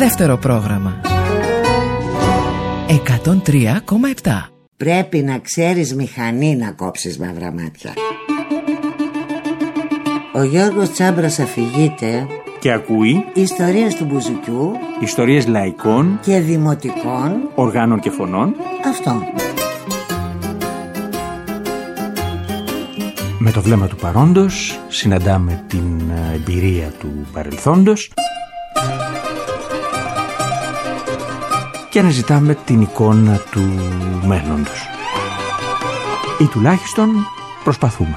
Δεύτερο πρόγραμμα 103,7. Πρέπει να ξέρεις μηχανή να κόψεις μαύρα μάτια. Ο Γιώργος Τσάμπρας αφηγείται και ακούει ιστορίες του Μπουζουκιού, ιστορίες λαϊκών και δημοτικών οργάνων και φωνών. Αυτό. Με το βλέμμα του παρόντος συναντάμε την εμπειρία του παρελθόντος και αναζητάμε την εικόνα του μέλλοντος. Ή τουλάχιστον προσπαθούμε.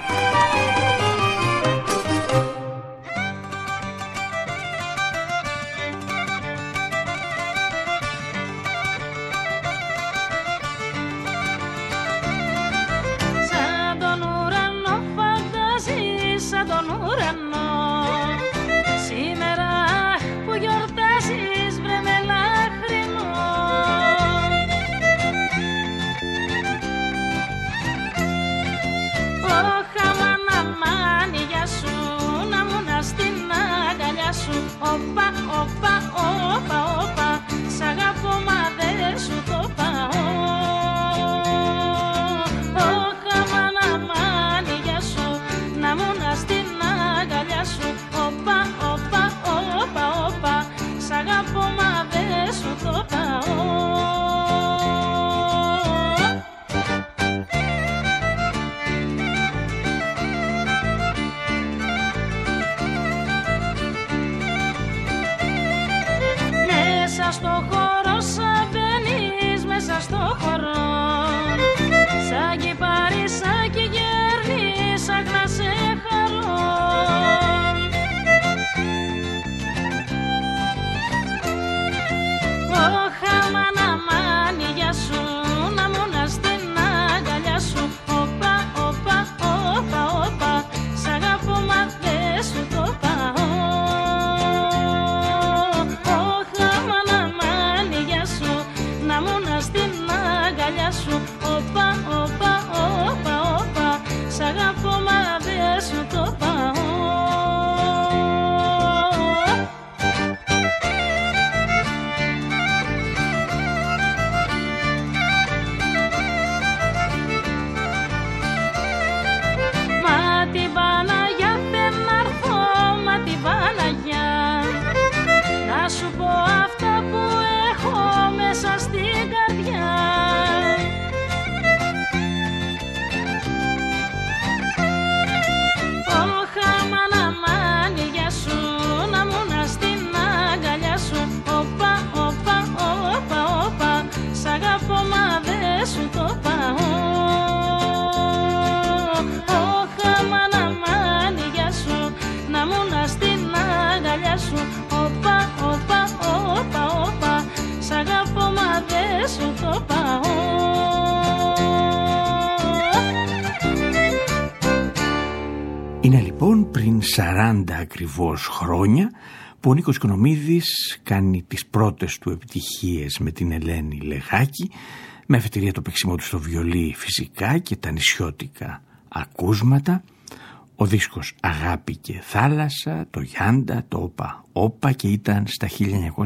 Είναι λοιπόν πριν 40 ακριβώς χρόνια που ο Νίκος Οικονομίδης κάνει τις πρώτες του επιτυχίες με την Ελένη Λεγάκη, με αφετηρία το παίξιμό του στο βιολί φυσικά και τα νησιώτικα ακούσματα, ο δίσκος Αγάπη και Θάλασσα, το Γιάντα, το Όπα Όπα, και ήταν στα 1986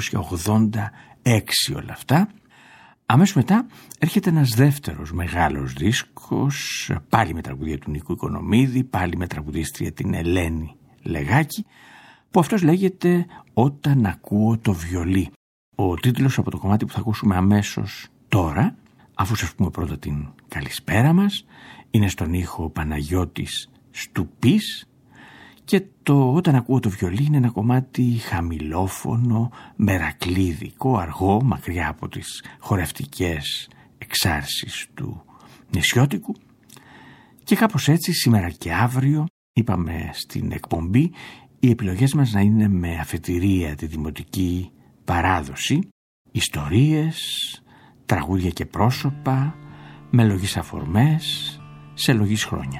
όλα αυτά. Αμέσως μετά έρχεται ένας δεύτερος μεγάλος δίσκος, πάλι με τραγουδία του Νίκου Οικονομίδη, πάλι με τραγουδίστρια την Ελένη Λεγάκη, που αυτός λέγεται «Όταν ακούω το βιολί». Ο τίτλος από το κομμάτι που θα ακούσουμε αμέσως τώρα, αφού σας πούμε πρώτα την καλησπέρα μας, είναι στον ήχο Παναγιώτης Στουπής, και το «Όταν ακούω το βιολί» είναι ένα κομμάτι χαμηλόφωνο, μερακλίδικο, αργό, μακριά από τις χορευτικές εξάρσεις του νησιώτικου. Και κάπως έτσι σήμερα και αύριο, είπαμε στην εκπομπή, οι επιλογές μας να είναι με αφετηρία τη δημοτική παράδοση, ιστορίες, τραγούδια και πρόσωπα, με λογής αφορμές, σε λογής χρόνια.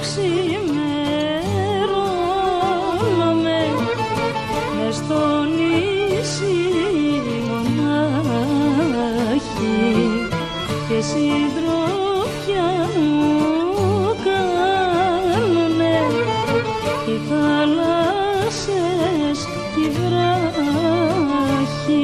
ξημερώνομαι μες στο νησί μονάχη και συντροφιά μου κάνουνε οι θάλασσες κι οι βράχοι.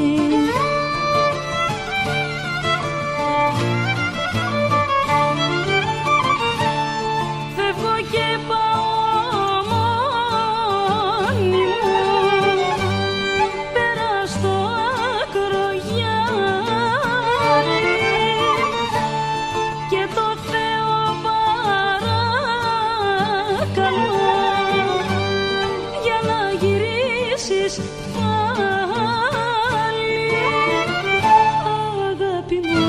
Φεύγω και πάω μόνη μου πέρα στο Ακρογιάννη και το Θεό παρακαλώ για να γυρίσεις πάλι, αγάπη μου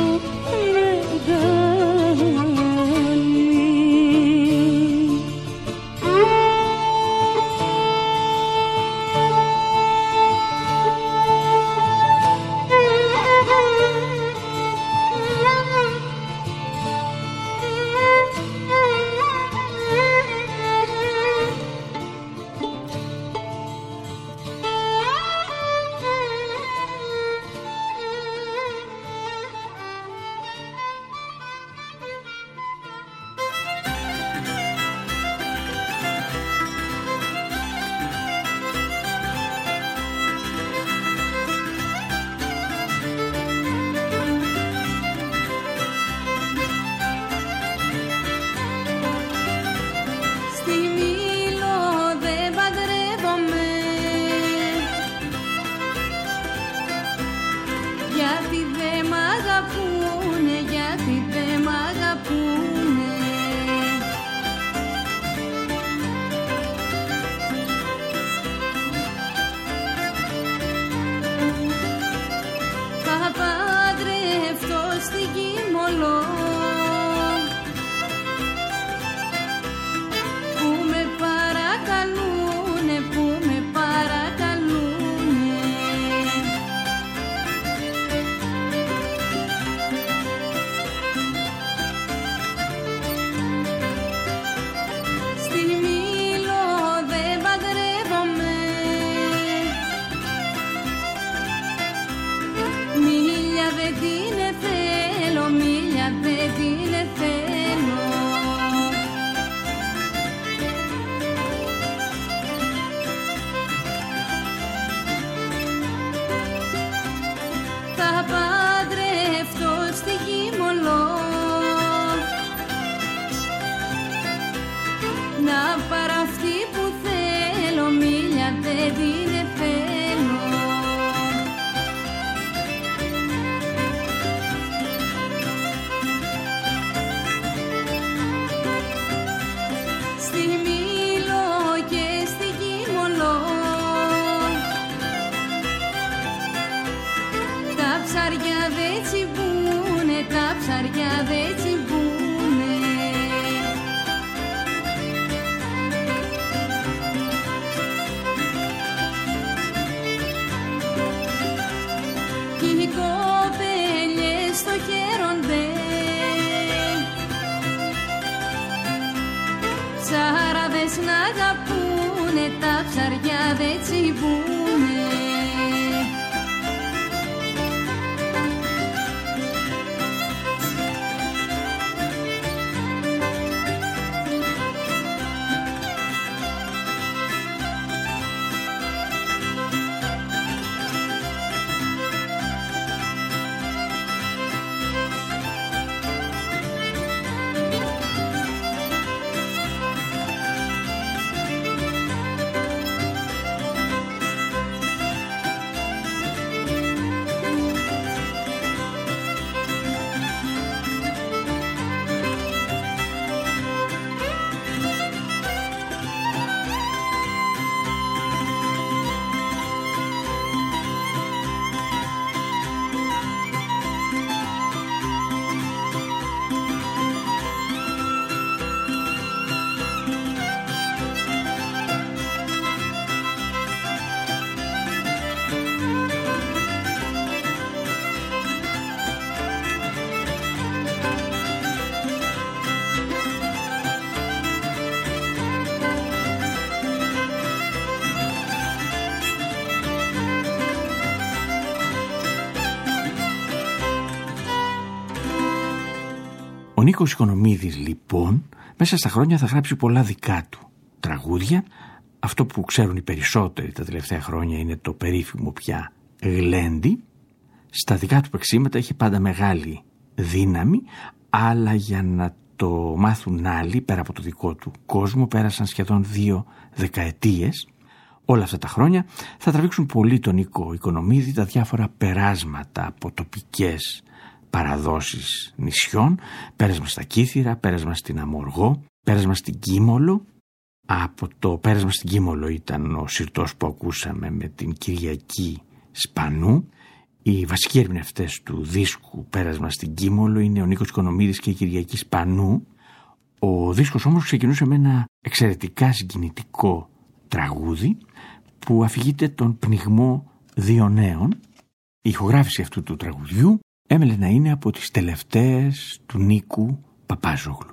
Ο Νίκος Οικονομίδης λοιπόν μέσα στα χρόνια θα γράψει πολλά δικά του τραγούδια. Αυτό που ξέρουν οι περισσότεροι τα τελευταία χρόνια είναι το περίφημο πια γλέντι. Στα δικά του παίξηματα είχε πάντα μεγάλη δύναμη, αλλά για να το μάθουν άλλοι πέρα από το δικό του κόσμο πέρασαν σχεδόν 2 δεκαετίες. Όλα αυτά τα χρόνια θα τραβήξουν πολύ τον Νίκο Οικονομίδη τα διάφορα περάσματα από τοπικές παραδόσεις νησιών, πέρασμα στα Κύθυρα, πέρασμα στην Αμοργό, πέρασμα στην Κίμολο. Από το πέρασμα στην Κίμολο ήταν ο συρτός που ακούσαμε με την Κυριακή Σπανού. Οι βασικοί ερμηνευτές του δίσκου Πέρασμα στην Κίμολο είναι ο Νίκος Οικονομίδης και η Κυριακή Σπανού. Ο δίσκος όμως ξεκινούσε με ένα εξαιρετικά συγκινητικό τραγούδι που αφηγείται τον πνιγμό 2 νέων. Η ηχογράφηση αυτού του τραγουδιού έμελε να είναι από τις τελευταίες του Νίκου Παπάζογλου.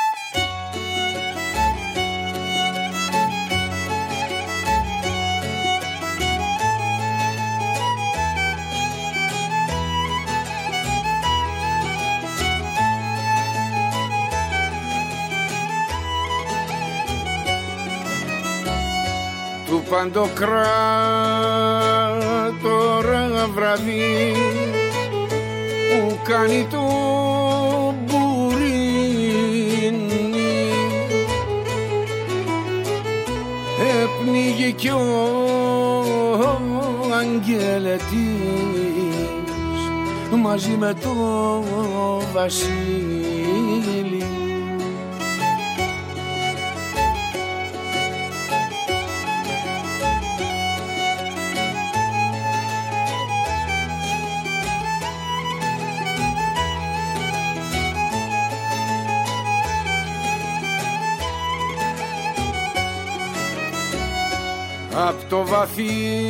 Του Παντοκράτορα βραδύ που κάνει το μπουρίνι έπνιγε κι ο αγγελετής μαζί με το Βασίλη. Απ' το βαθύ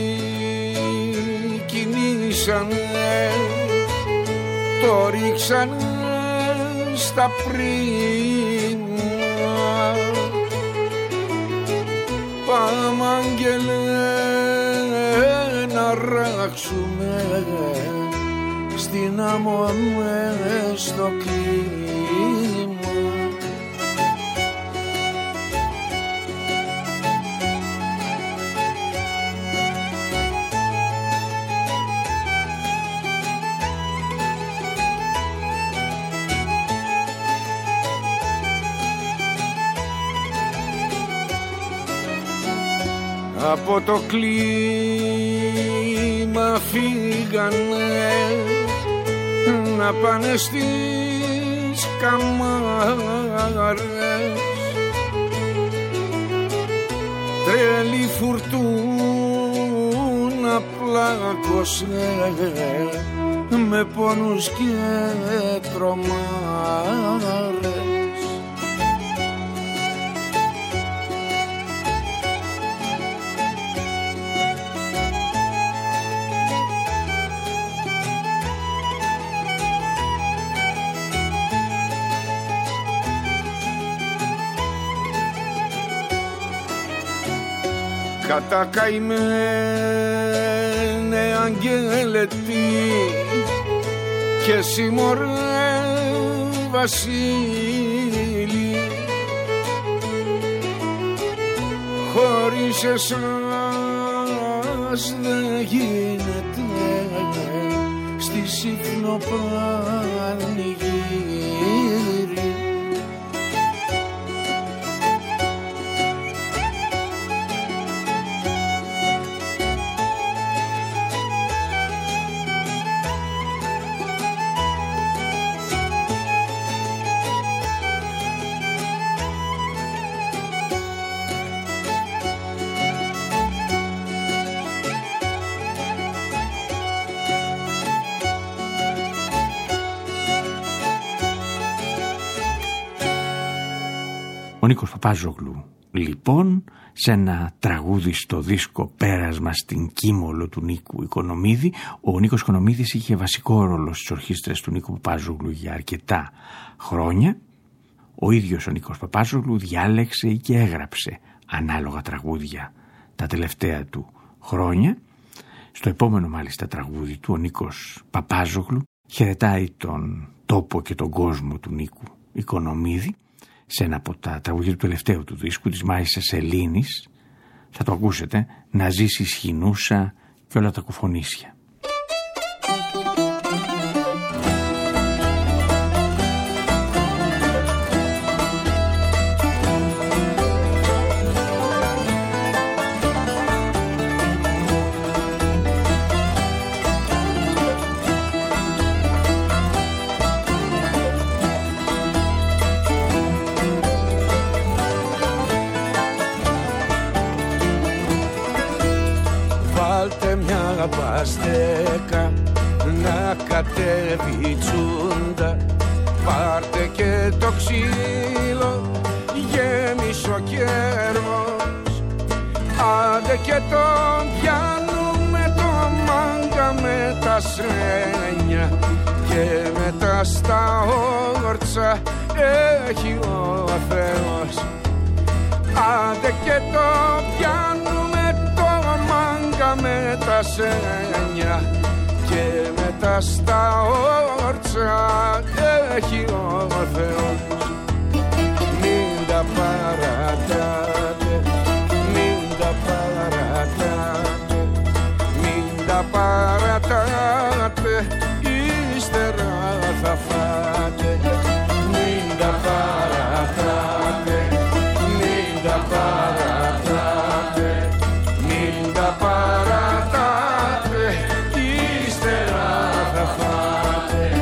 κινήσανε, το ρίξανε στα πρίμα. Πάμε αγγελέ να ράξουμε στην άμμο μες στο κλίμα. Από το κλίμα φύγανε να πάνε στις καμάρες. Τρελή φουρτούνα πλάκωσε με πόνους και τρομάρες. Κατακαημένε αγγέλετη και εσύ μωρέ Βασίλη, χωρίς εσάς δεν γίνεται στη Σύφνο πανηγύρι. Ο Νίκος Παπάζογλου λοιπόν σε ένα τραγούδι στο δίσκο Πέρασμα στην Κίμολο του Νίκου Οικονομίδη. Ο Νίκος Οικονομίδης είχε βασικό ρόλο στις ορχήστρες του Νίκου Παπάζογλου για αρκετά χρόνια. Ο ίδιος ο Νίκος Παπάζογλου διάλεξε και έγραψε ανάλογα τραγούδια τα τελευταία του χρόνια. Στο επόμενο μάλιστα τραγούδι του ο Νίκος Παπάζογλου χαιρετάει τον τόπο και τον κόσμο του Νίκου Οικονομίδη, σε ένα από τα τραγούδια του τελευταίου του δίσκου, της Μάησας Ελλήνης. Θα το ακούσετε, «Να ζήσει σχοινούσα και όλα τα κουφονίσια». Παστέκα να κατέβει τσούντα, πάρτε και το ξύλο γέμισε ο κέρμος, άντε και τον πιάνουμε το μάγκα με τα σρένια και μετά στα όρτσα έχει ο Θεός, άντε και τον πιάνουμε το μάγκα με τα σένια και μετά στα όρτσα έχει ο Θεός. Μην τα παρατάτε, μην τα παρατάτε, μην τα παρατάτε, ύστερα θα φάτε. Μην τα παρατάτε, μην τα παρατάτε, μην τα παρατάτε, ύστερα θα φάτε.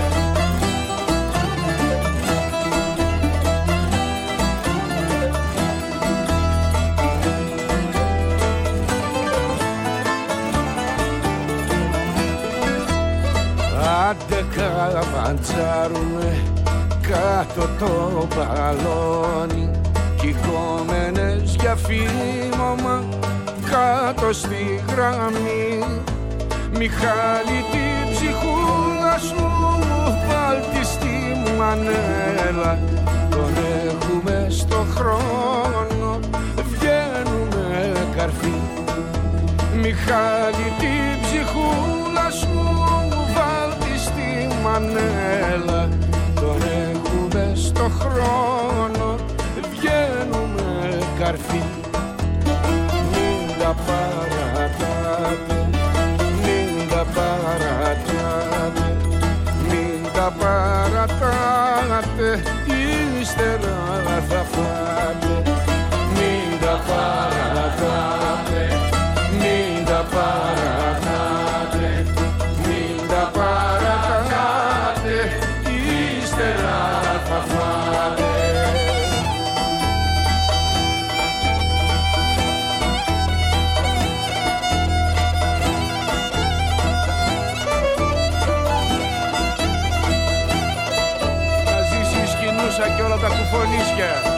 Άντε καβαντσάρουμε κάτω το μπαλόνι κι οι κόμενες για φήμωμα κάτω στη γραμμή. Μιχάλη την ψυχούλα σου βάλτη στη μανέλα, τον έχουμε στο χρόνο, βγαίνουμε καρφί. Μιχάλη την ψυχούλα σου βάλτη στη μανέλα, τον έχουμε στο χρόνο, βγαίνουμε καρφί. Μην τα παρατάτε, μην τα παρατάτε, μην τα παρατάτε, ύστερα θα φάτε. Μην τα παρατάτε, μην τα παρατάτε, μην τα παρατάτε, ύστερα θα φάτε. Και όλα τα κουφονίσια.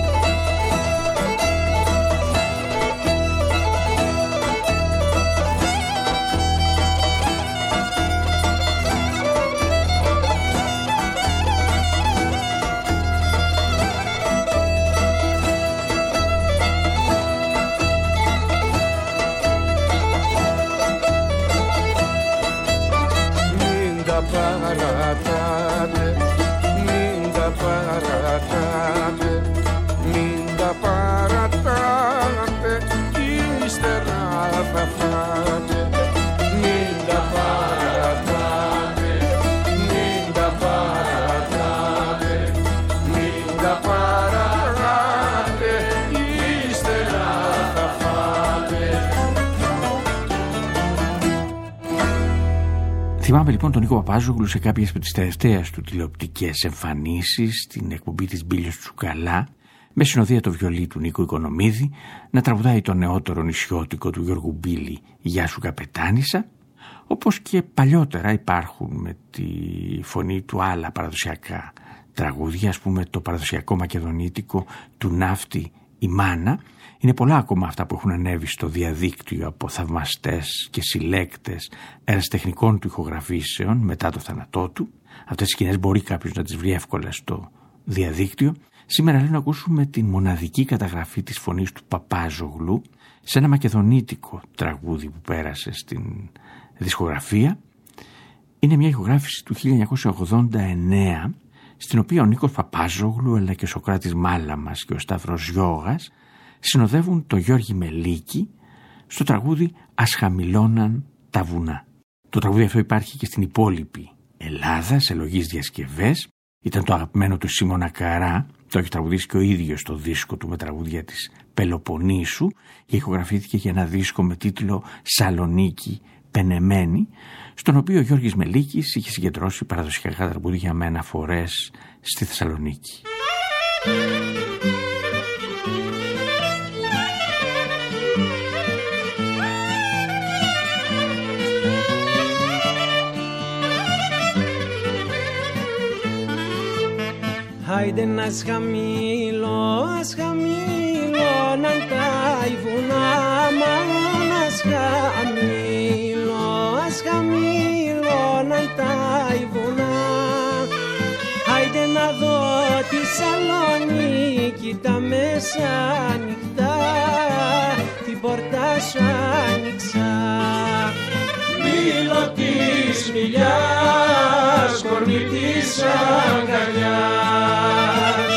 Μην τα παρατάτε, μην τα παρατάτε, μην τα παρατάτε, ύστερα θα φάτε. Μην τα παρατάτε, μην τα παρατάτε, μην τα παρατάτε, ύστερα θα φάτε. Θυμάμαι λοιπόν τον Νίκο Παπάζογλου σε κάποιες από τις τελευταίες του τηλεοπτικές εμφανίσεις, στην εκπομπή της Μπίλιος Τσουκαλά, με συνοδεία το βιολί του Νίκου Οικονομίδη, να τραγουδάει το νεότερο νησιώτικο του Γιώργου Μπίλη «Γεια σου καπετάνισσα», όπως και παλιότερα υπάρχουν με τη φωνή του άλλα παραδοσιακά τραγούδια, ας πούμε το παραδοσιακό μακεδονίτικο του Ναύτη η Μάνα. Είναι πολλά ακόμα αυτά που έχουν ανέβει στο διαδίκτυο από θαυμαστές και συλλέκτες ερασιτεχνικών του ηχογραφήσεων μετά το θάνατό του. Αυτές τις σκηνές μπορεί κάποιος να τις βρει εύκολα στο διαδίκτυο. Σήμερα λέω να ακούσουμε την μοναδική καταγραφή της φωνής του Παπάζογλου σε ένα μακεδονίτικο τραγούδι που πέρασε στην δισκογραφία. Είναι μια ηχογράφηση του 1989 στην οποία ο Νίκος Παπάζογλου αλλά και ο Σωκράτης Μάλαμας και ο Σταύρος Γιώγας συνοδεύουν το Γιώργη Μελίκη στο τραγούδι «Ας χαμηλώναν τα βουνά». Το τραγούδι αυτό υπάρχει και στην υπόλοιπη Ελλάδα σε λογής διασκευές. Ήταν το αγαπημένο του Σίμωνα Καρά, το έχει τραγουδήσει και ο ίδιος στο δίσκο του με τραγούδια της Πελοποννήσου και ηχογραφήθηκε για ένα δίσκο με τίτλο «Σαλονίκη πενεμένη», στον οποίο ο Γιώργης Μελίκης είχε συγκεντρώσει παραδοσιακά τραγούδια με αναφορές στη Θεσσαλονίκη. Άιντε να σχαμήλωναν τα βουνά, μάλλον σχαμήλωναν τα βουνά. Άιντε να δω τη Σαλονίκη τα μέσα ανοιχτά, την πόρτα σου άνοιξα. Μήλο της μιλιάς, κορμί της αγκαλιάς.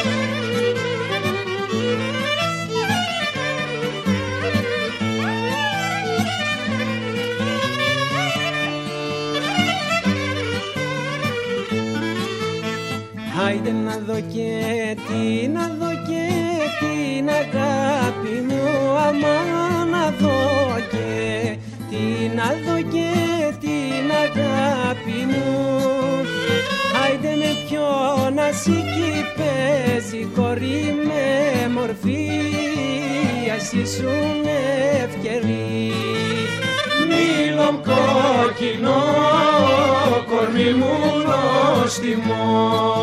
Άιντε να δω και την αγάπη μου, αμά να δω και την αγάπη μου. Άιντε με ποιον ασήκη παίζει κορί με μορφή, ας ήσουν ευκαιρή. Μήλον κόκκινο, κορμί μου νόστιμο.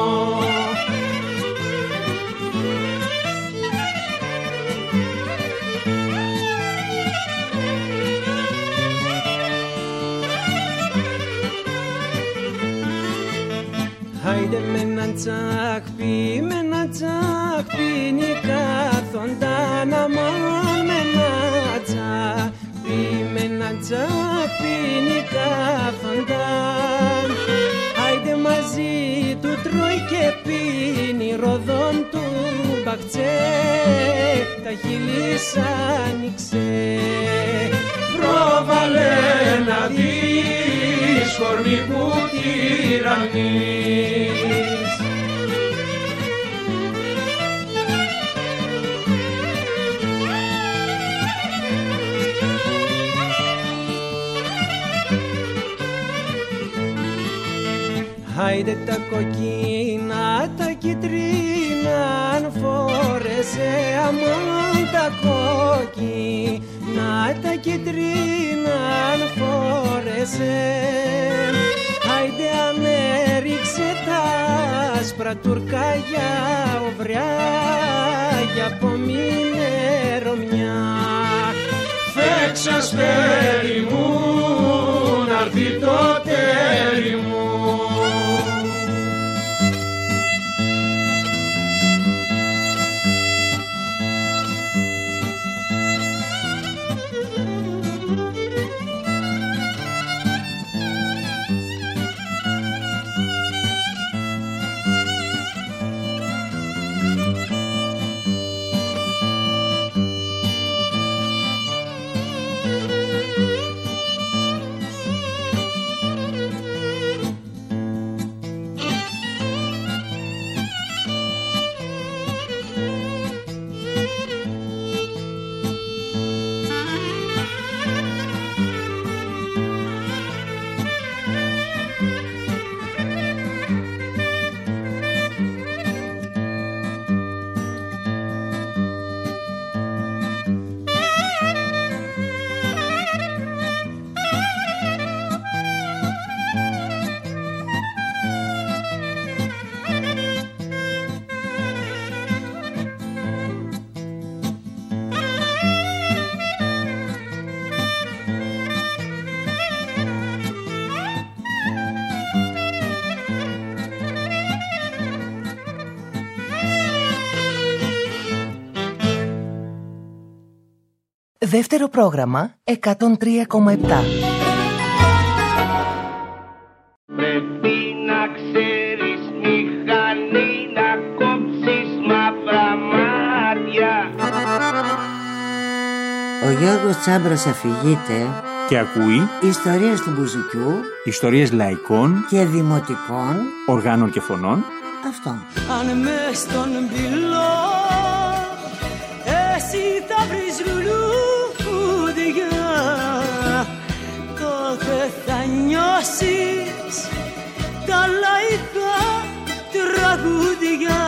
Άιντε με έναν τσαχπί νικάθονταν, αμάν με έναν τσαχπί νικάθονταν. Άιντε μαζί του τρώει και πίνει ροδόν του μπαχτσέ, τα χείλη σ' άνοιξε. Πρόβαλε να δεις κορμί που τυραννείς. Άιντε τα κοκκίνα, τα κιτρίνα, αν φόρεσε, αμάν τα κόκκινα, τα κιτρίνα, αν φόρεσε. Άιντε αν έριξε τα άσπρα τουρκάγια, οβράγια, απομείνε Ρωμιά. Φέξα σπέρι μου, να'ρθεί το τέρι μου. Δεύτερο πρόγραμμα 103,7. Πρέπει να ξέρεις μηχανή Ο Γιώργος Τσάμπρας αφηγείται και ακούει ιστορίες του μπουζουκιού, ιστορίες λαϊκών και δημοτικών οργάνων και φωνών. Αυτό. Αν μες στον πυλό εσύ θα βρεις λουλούδια, τότε θα νιώσεις τα λαϊκά τραγούδια.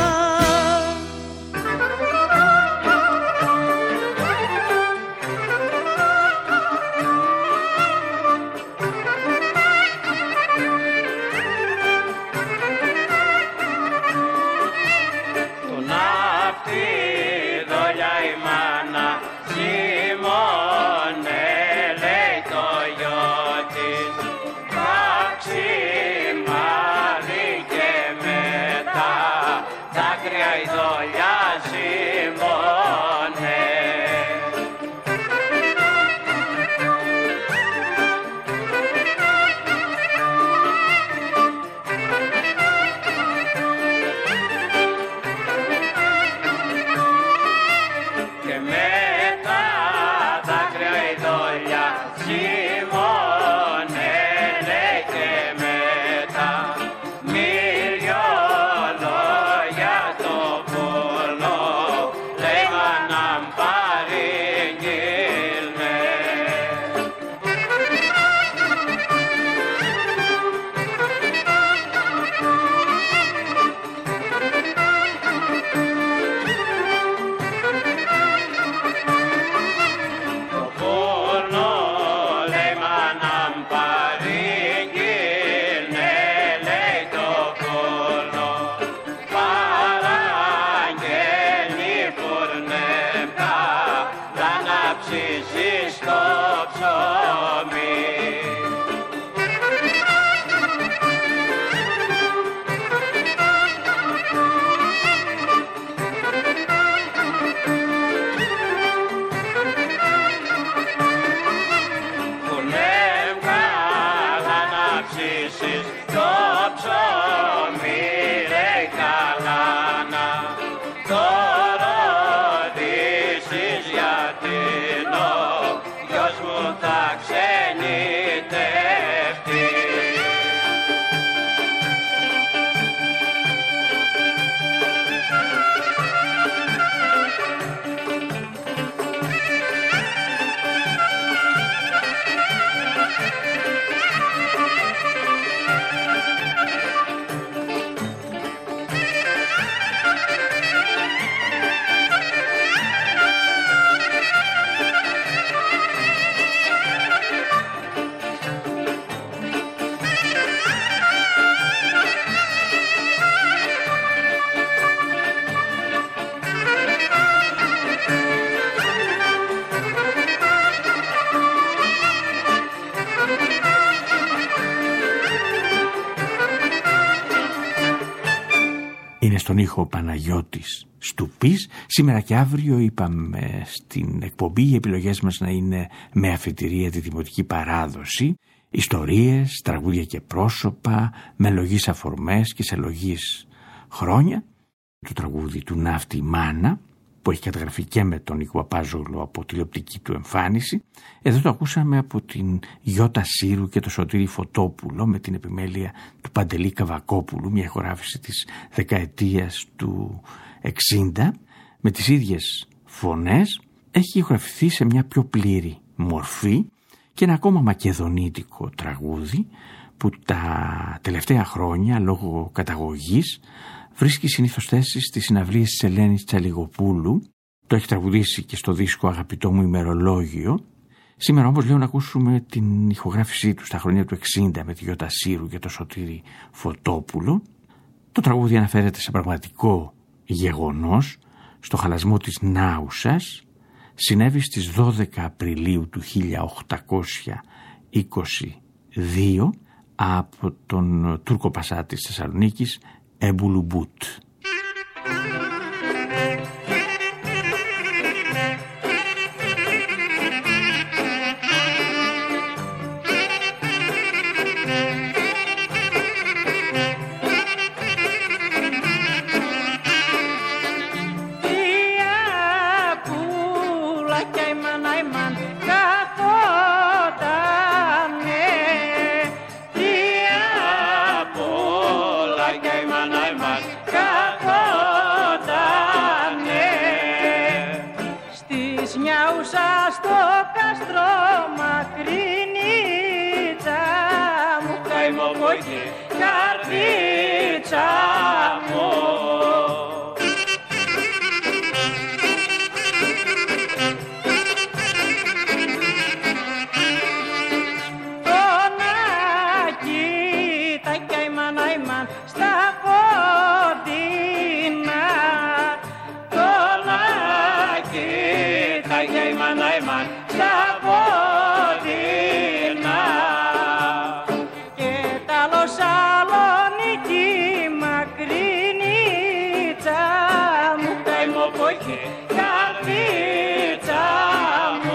Είναι στον ήχο Παναγιώτης Στουπής. Σήμερα και αύριο είπαμε στην εκπομπή οι επιλογές μας να είναι με αφετηρία τη δημοτική παράδοση, ιστορίες, τραγούδια και πρόσωπα, με λογής αφορμές και σε λογής χρόνια. Το τραγούδι του Ναύτη Μάνα, που έχει καταγραφεί και με τον Νίκο Παπάζογλου από τηλεοπτική του εμφάνιση. Εδώ το ακούσαμε από την Γιώτα Σύρου και το Σωτήρη Φωτόπουλο με την επιμέλεια του Παντελή Καβακόπουλου, μια ηχογράφηση της δεκαετίας του 60, με τις ίδιες φωνές. Έχει ηχογραφηθεί σε μια πιο πλήρη μορφή και ένα ακόμα μακεδονίτικο τραγούδι που τα τελευταία χρόνια λόγω καταγωγής βρίσκει συνήθως θέση στις συναυλίες της Ελένης Τσαλιγοπούλου. Το έχει τραγουδήσει και στο δίσκο «Αγαπητό μου ημερολόγιο». Σήμερα όμως λέω να ακούσουμε την ηχογράφησή του στα χρόνια του 60 με τη Γιώτα Σύρου και το Σωτήρη Φωτόπουλο. Το τραγούδι αναφέρεται σε πραγματικό γεγονός, στο χαλασμό της Νάουσας. Συνέβη στις 12 Απριλίου του 1822 από τον Τούρκο Πασά της Θεσσαλονίκης, Έμπουλου Μπουτ. Ia pula que mana Νάιμαν καθότανε. Τι απ' όλα καημαν Νάιμαν καθότανε. Στις νιάουσα στο κάστρο μακρινίτσα μου, καημό μόχη καρδίτσα μου. Στα πόδινα κολάκι τα καημαν Νάιμαν στα πόδινα. Και τα Λοσαλονίκη μακρινίτσα μου, καημό πόχε καρδίτσα μου.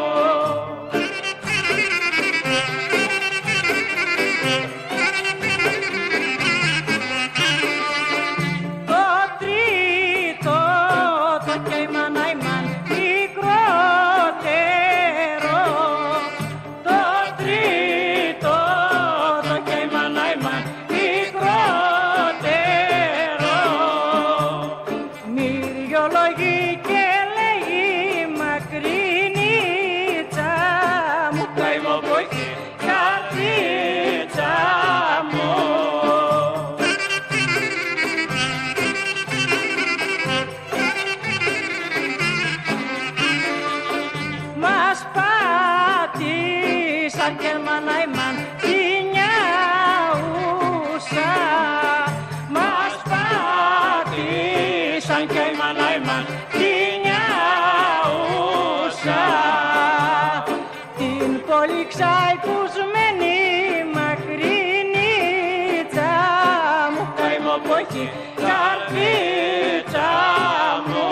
Ξαϊκουσμένη μακρινίτσα μου, καημό πόχη καρδίτσα μου.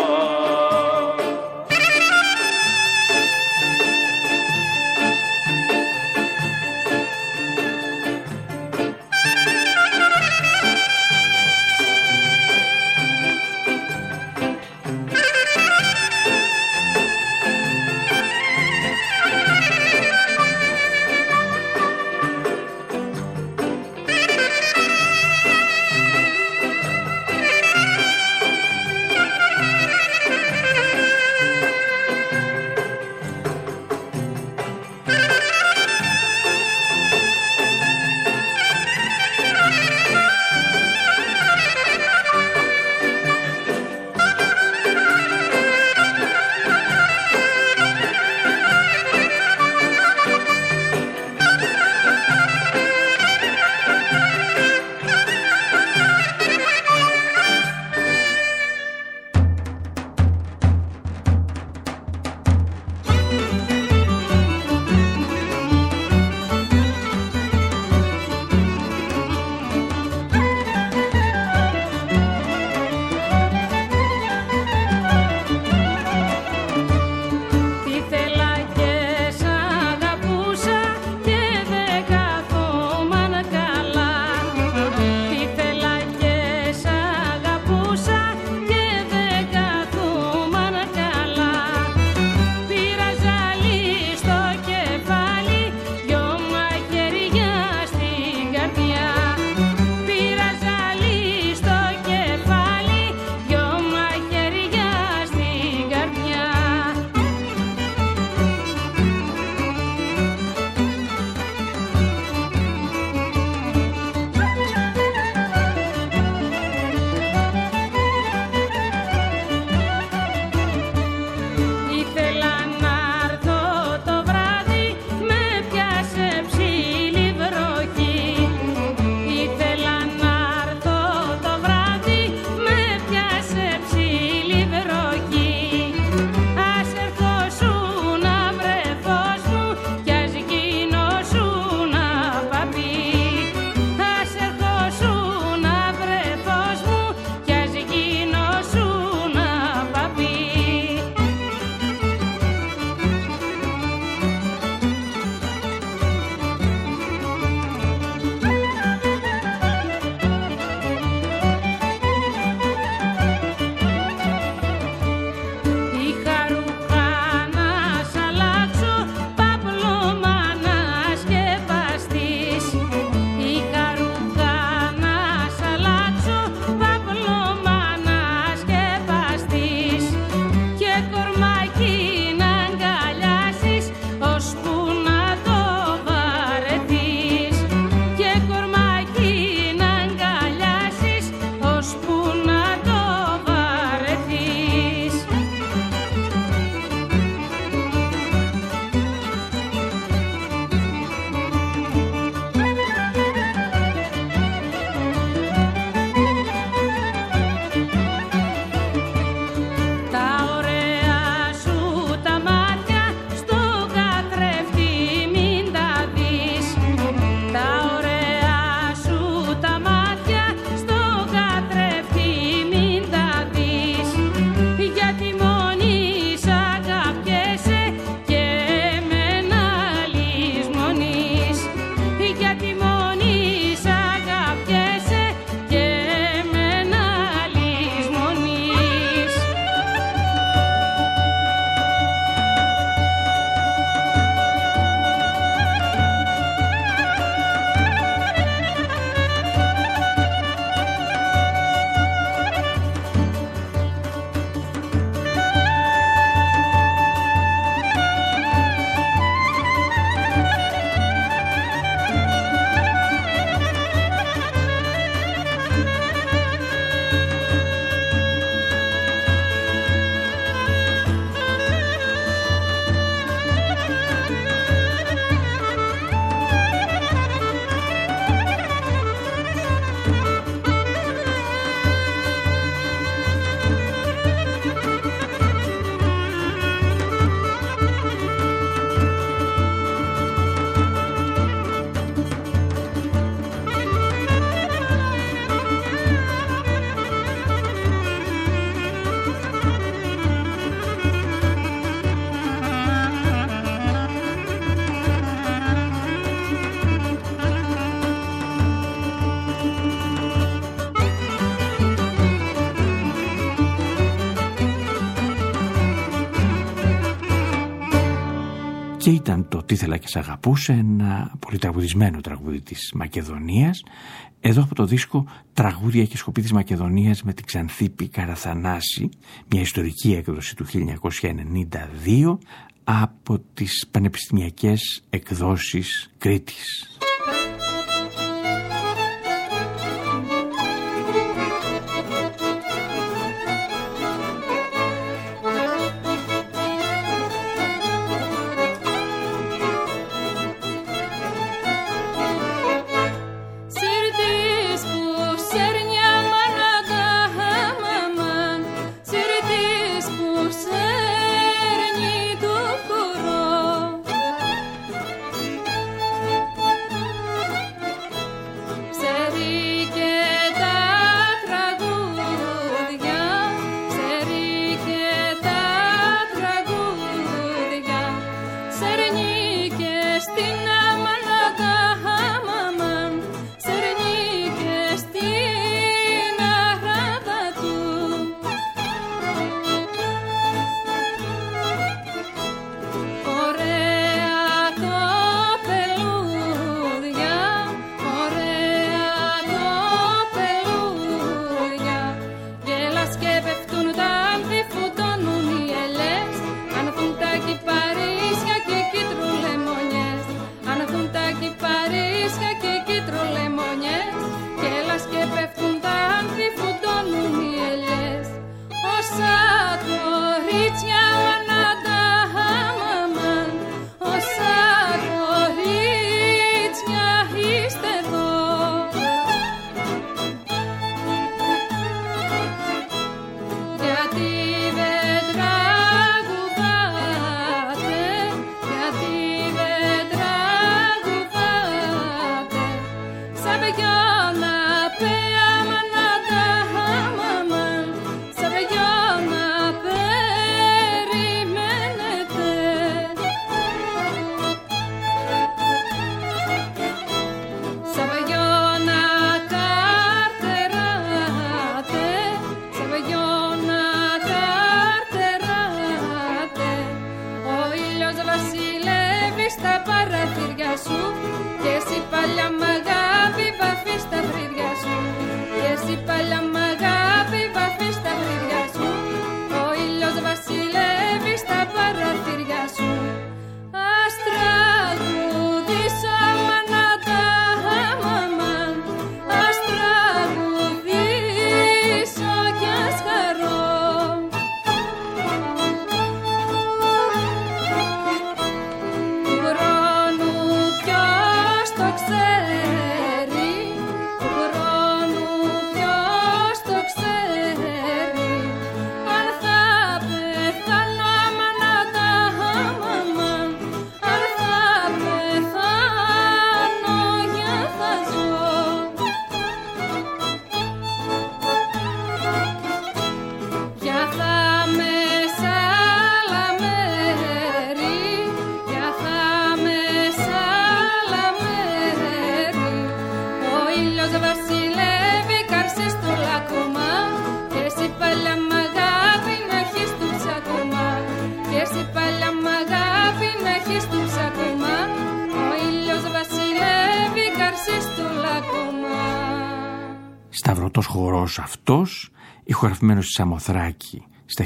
Και ήταν το «Τι ήθελα και σ' αγαπούσα», ένα πολύ τραγουδισμένο τραγούδι της Μακεδονίας. Εδώ από το δίσκο «Τραγούδια και σκοπή της Μακεδονίας» με την Ξανθίπη Καραθανάση, μια ιστορική έκδοση του 1992 από τις πανεπιστημιακές εκδόσεις Κρήτης. Σταυρωτός χορός αυτός, ηχογραφημένος στη Σαμοθράκη στα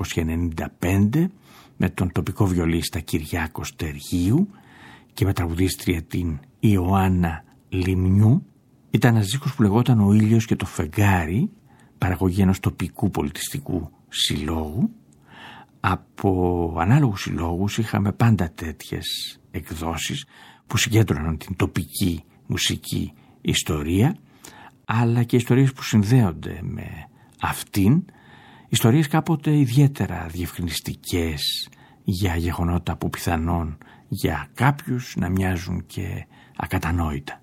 1995 με τον τοπικό βιολίστα Κυριάκο Στεργίου και με τραγουδίστρια την Ιωάννα Λιμνιού. Ήταν ένας δίσκος που λεγόταν «Ο ήλιος και το φεγγάρι», παραγωγή ενός τοπικού πολιτιστικού συλλόγου. Από ανάλογους συλλόγους είχαμε πάντα τέτοιες εκδόσεις που συγκέντρωναν την τοπική μουσική ιστορία, αλλά και ιστορίες που συνδέονται με αυτήν, ιστορίες κάποτε ιδιαίτερα διευκρινιστικές για γεγονότα που πιθανόν για κάποιους να μοιάζουν και ακατανόητα.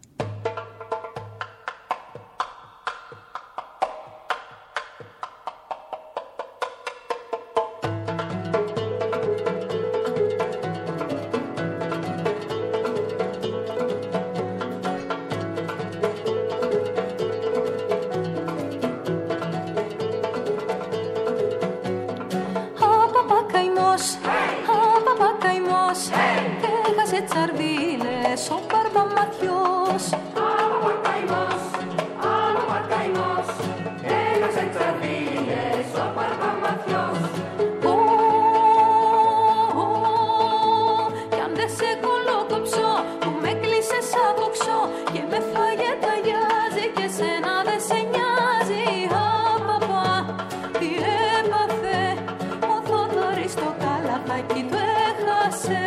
Παπακαημός, τσαρδίλες ο Μπαρμπαματιός. Άλμα καημός, έχασε τσαρδίλες ο Μπαρμπαματιός. Κι αν δεν σε κολοκοψώ που με κλείσες από ξώ και με φάγε ταγιάζει και σένα δεν σε νοιάζει. Απαπα, τι έπαθε ο Θοδωρής το καλαθάκι του έχασε.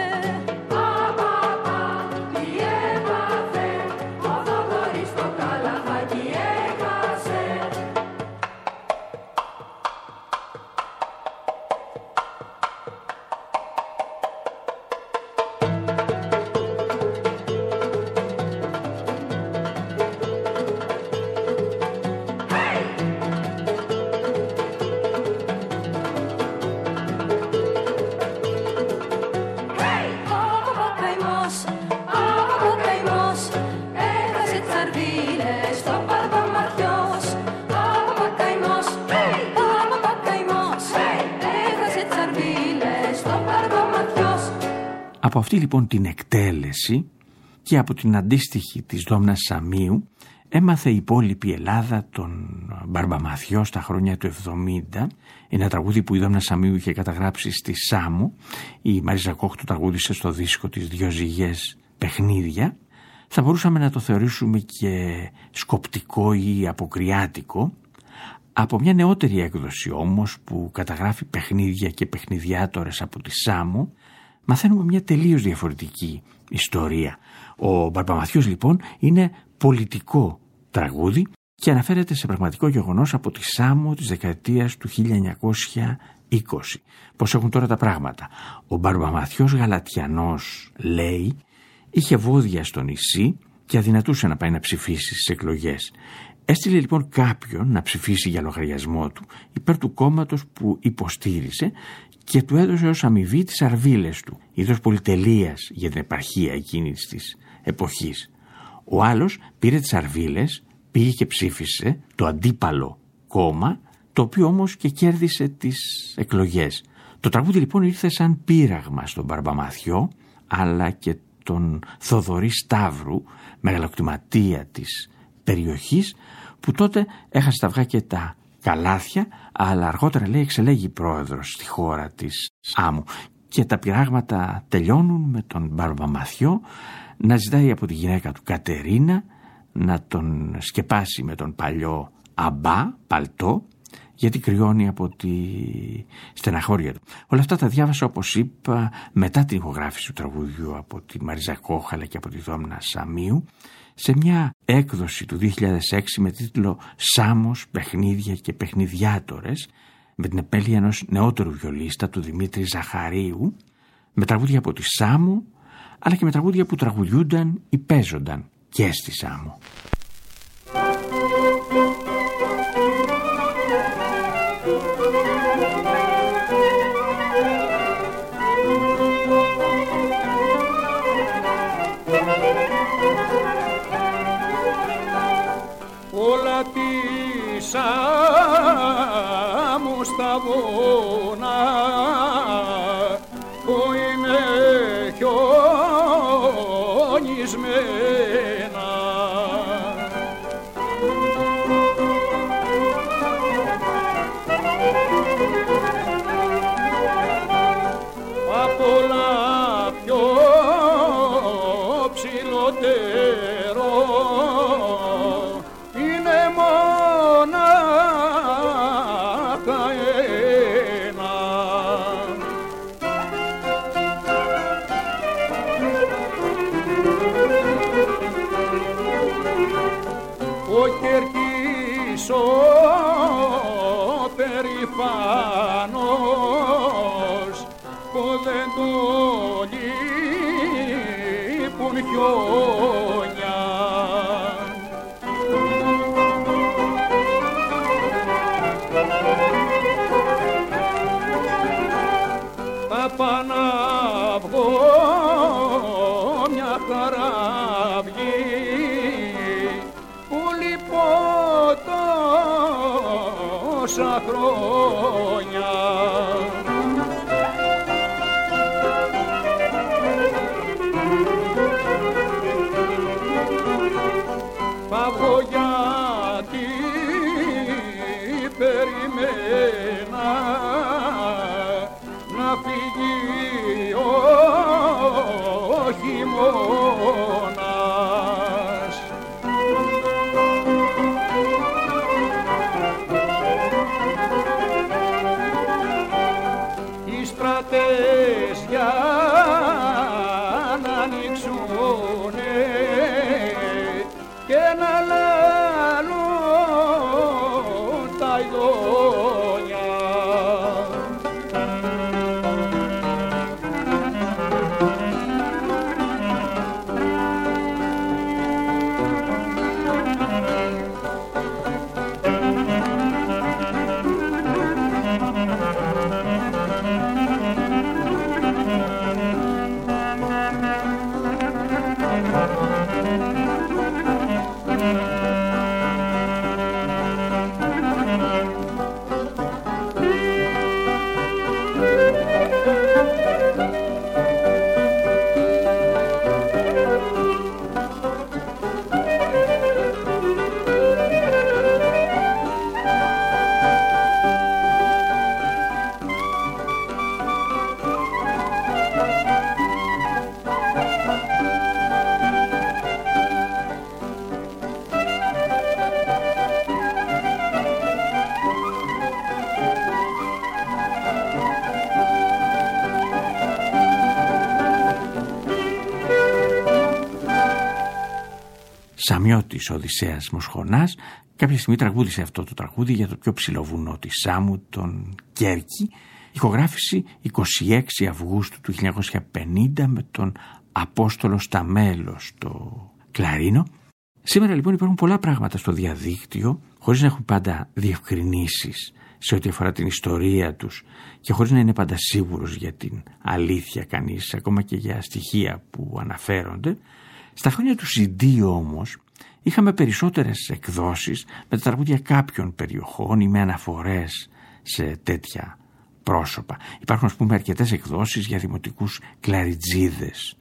Από αυτή λοιπόν την εκτέλεση και από την αντίστοιχη της Δόμνας Σαμίου έμαθε η υπόλοιπη Ελλάδα τον Μπαρμπαμαθιό στα χρόνια του 70, ένα τραγούδι που η Δόμνα Σαμίου είχε καταγράψει στη Σάμο. Η Μαρίζα Κόχ το τραγούδισε στο δίσκο της Δυο Ζυγές Παιχνίδια. Θα μπορούσαμε να το θεωρήσουμε και σκοπτικό ή αποκριάτικο. Από μια νεότερη έκδοση όμως που καταγράφει παιχνίδια και παιχνιδιάτορες από τη Σάμο, μαθαίνουμε μια τελείως διαφορετική ιστορία. Ο Μπαρμπαμαθιός λοιπόν είναι πολιτικό τραγούδι και αναφέρεται σε πραγματικό γεγονός από τη Σάμο της δεκαετίας του 1920. Πώς έχουν τώρα τα πράγματα. Ο Μπαρμπαμαθιός Γαλατιανός, λέει, είχε βόδια στο νησί και αδυνατούσε να πάει να ψηφίσει στις εκλογές. Έστειλε λοιπόν κάποιον να ψηφίσει για λογαριασμό του υπέρ του κόμματος που υποστήριζε και του έδωσε ως αμοιβή τις αρβίλες του, είδος πολυτελείας για την επαρχία εκείνης της εποχής. Ο άλλος πήρε τις αρβίλες, πήγε και ψήφισε το αντίπαλο κόμμα, το οποίο όμως και κέρδισε τις εκλογές. Το τραγούδι λοιπόν ήρθε σαν πείραγμα στον Μπαρμπαμαθιό, αλλά και τον Θοδωρή Σταύρου, μεγαλοκτηματία της περιοχής, που τότε έχασε τα αυγά και τα καλάθια, αλλά αργότερα, λέει, εξελέγει πρόεδρος στη χώρα της Άμμου. Και τα πειράγματα τελειώνουν με τον Μπαρμπαμαθιό να ζητάει από τη γυναίκα του Κατερίνα να τον σκεπάσει με τον παλιό αμπά, παλτό, γιατί κρυώνει από τη στεναχώρια του. Όλα αυτά τα διάβασα, όπως είπα, μετά την ηχογράφηση του τραγουδιού από τη Μαρίζα Κόχ αλλά και από τη Δόμνα Σαμίου, σε μια έκδοση του 2006 με τίτλο «Σάμος, παιχνίδια και παιχνιδιάτορες», με την επέλεια ενός νεότερου βιολίστα, του Δημήτρη Ζαχαρίου, με τραγούδια από τη Σάμο, αλλά και με τραγούδια που τραγουδιούνταν ή παίζονταν και στη Σάμο. Όλα τη Σάμου στα βουνά που είναι χιονισμένα, απ' όλα πιο ψηλότερο είναι μονάχα ένα. Ο Κερκής ο περηφάνος που δεν το λείπουν χιόνια, θα πάω να βγω μια χαραυγή που λείπω τόσα χρόνια. Σαμιώτης Οδυσσέας Μοσχονάς κάποια στιγμή τραγούδισε αυτό το τραγούδι για το πιο ψηλό βουνό της Σάμου, τον Κέρκη. Ηχογράφηση 26 Αυγούστου του 1950 με τον Απόστολο Σταμέλο στο κλαρίνο. Σήμερα λοιπόν υπάρχουν πολλά πράγματα στο διαδίκτυο, χωρίς να έχουν πάντα διευκρινήσεις σε ό,τι αφορά την ιστορία τους και χωρίς να είναι πάντα σίγουρος για την αλήθεια κανείς, ακόμα και για στοιχεία που αναφέρονται. Στα χρόνια του CD όμως είχαμε περισσότερες εκδόσεις με τα τραγούδια κάποιων περιοχών ή με αναφορές σε τέτοια πρόσωπα. Υπάρχουν ας πούμε αρκετές εκδόσεις για δημοτικούς κλαριτζίδες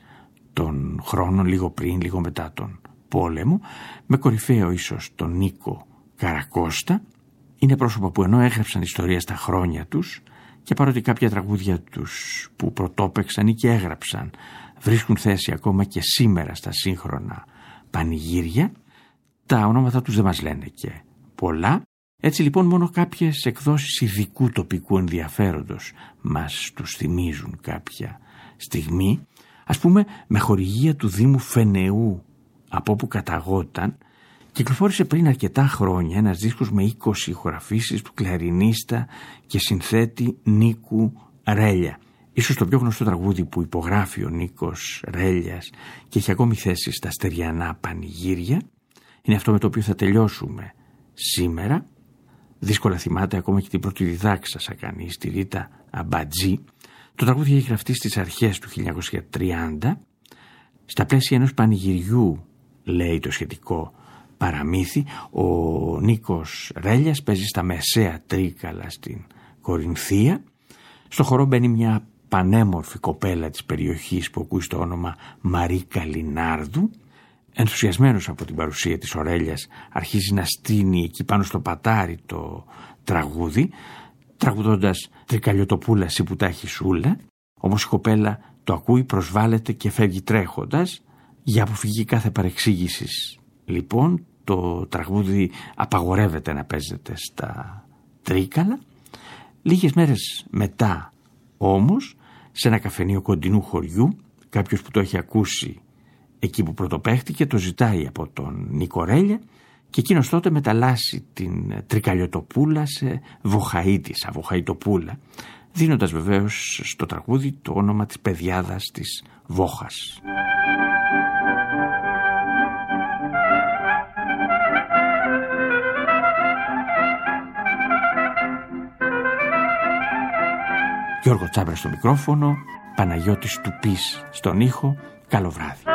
των χρόνων λίγο πριν, λίγο μετά τον πόλεμο, με κορυφαίο ίσως τον Νίκο Καρακώστα. Είναι πρόσωπα που ενώ έγραψαν ιστορία στα χρόνια τους και παρότι κάποια τραγούδια τους που πρωτόπαιξαν ή και έγραψαν βρίσκουν θέση ακόμα και σήμερα στα σύγχρονα πανηγύρια, τα ονόματα τους δεν μας λένε και πολλά. Έτσι λοιπόν μόνο κάποιες εκδόσεις ειδικού τοπικού ενδιαφέροντος μας τους θυμίζουν κάποια στιγμή. Ας πούμε με χορηγία του Δήμου Φενεού, από όπου καταγόταν, κυκλοφόρησε πριν αρκετά χρόνια ένας δίσκος με 20 ηχογραφήσεις του κλαρινίστα και συνθέτη Νίκου Ρέλια. Ίσως το πιο γνωστό τραγούδι που υπογράφει ο Νίκος Ρέλιας και έχει ακόμη θέση στα στεριανά πανηγύρια είναι αυτό με το οποίο θα τελειώσουμε σήμερα. Δύσκολα θυμάται ακόμα και την πρώτη διδάξασα κανείς, τη Ρίτα Αμπατζή. Το τραγούδι έχει γραφτεί στις αρχές του 1930 στα πλαίσια ενός πανηγυριού, λέει το σχετικό παραμύθι. Ο Νίκος Ρέλιας παίζει στα μεσαία τρίκαλα στην Κορινθία. Στο χορό μπαίνει μια πανέμορφη κοπέλα της περιοχής που ακούει στο όνομα Μαρίκα Λινάρδου. Ενθουσιασμένος από την παρουσία της ο Ρέλιας αρχίζει να στείνει εκεί πάνω στο πατάρι το τραγούδι, τραγουδώντας «Τρικαλιοτοπούλα σύ που τα έχει σούλα». Όμως η κοπέλα το ακούει, προσβάλλεται και φεύγει τρέχοντας. Για αποφυγή κάθε παρεξήγησης λοιπόν το τραγούδι απαγορεύεται να παίζεται στα τρίκαλα. Λίγες μέρες μετά όμως, σε ένα καφενείο κοντινού χωριού, κάποιος που το έχει ακούσει εκεί που πρωτοπαίχτηκε το ζητάει από τον Νίκο Ρέλια και εκείνος τότε μεταλλάσσει την Τρικαλιοτοπούλα σε Βοχαΐτισσα, Βοχαΐτοπούλα, δίνοντας βεβαίως στο τραγούδι το όνομα της παιδιάδας της Βόχας. Γιώργο Τσάμπρα στο μικρόφωνο, Παναγιώτης Τουπής στον ήχο. Καλό βράδυ.